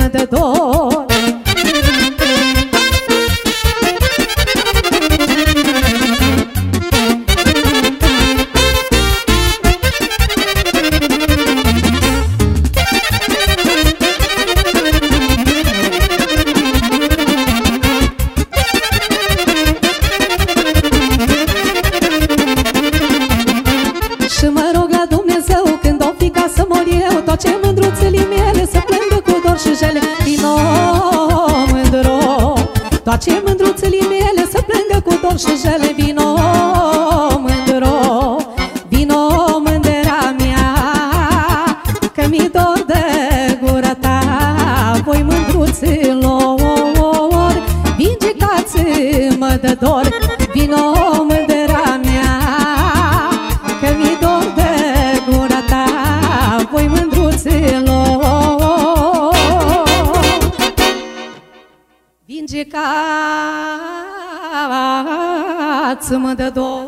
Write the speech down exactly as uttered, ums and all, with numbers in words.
mă dă dor. Și mă rog la Dumnezeu când o fi ca să mor eu, toate mândruțele mele să plângă cu dor și jale. Vino mândro, toate mândruțele mele să plângă cu dor și jale. Vino mândro, vino mândera mea, că mi dor de gura ta. Voi mândruților, vindicați-mă de dor. Vino mândera mea, că mi dor de gura ta. Voi mândruților, vindicați-mă de dor.